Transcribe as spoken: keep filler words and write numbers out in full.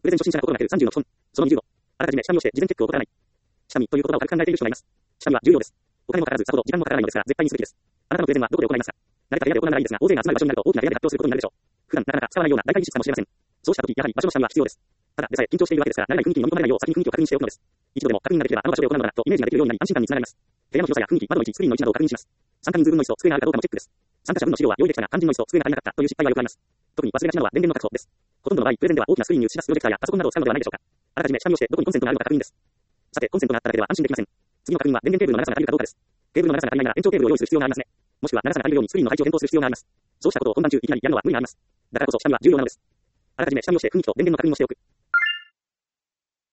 プレゼン初心者が心がけるさんじゅうの基本。そのにじゅうご。あらかじめ下見をして事前チェックを怠らない。下見という言葉を軽く考えている人がいます。下見は重要です。お金もかからず、さほど時間もかからないのですから、絶対にすべきです。あなたのプレゼンはどこで行いますか？誰か部屋で行うならいいですが、大勢が集まる場所になると大きな部屋で発表することになるでしょう。普段なかなか使わないような大会議室かもしれません。そうした時、やはり場所の下見は必要です。ただでさえ緊張しているわけですから、慣れない雰囲気に飲み込まれないよう先に雰囲気を確認しておくのです。一度でも確認ができればあの場所で行うのだとイメージができるようになり安心感につながります。部屋の広さや雰囲気、窓の位置、スクリーンの位置などを確認します。参加人数分の椅子と机があるかどうかもチェックです。参加者分の資料は用意できたが、肝心の椅子と机が足りなかったという失敗はよくあります。特に忘れがちなのは電源の確保です。ほとんどの場合、プレゼンでは大きなスクリーンに映し出すプロジェクターやパソコンなどを使うのではないでしょうか。あらかじめ下見をしてどこにコンセントがあるのか確認です。さて、コンセントがあっただけでは安心できません。次の確認は電源ケーブルの長さが足りるかどうかです。ケーブルの長さが足りないなら延長ケーブルを用意する必要がありますね。もしくは長さが足りるようにスクリーンの配置を検討する必要があります。そうしたことを本番中いきなりやるのは無理があります。だからこそ下見は重要なのです。あらかじめ下見をして雰囲気と電源の確認をしておく。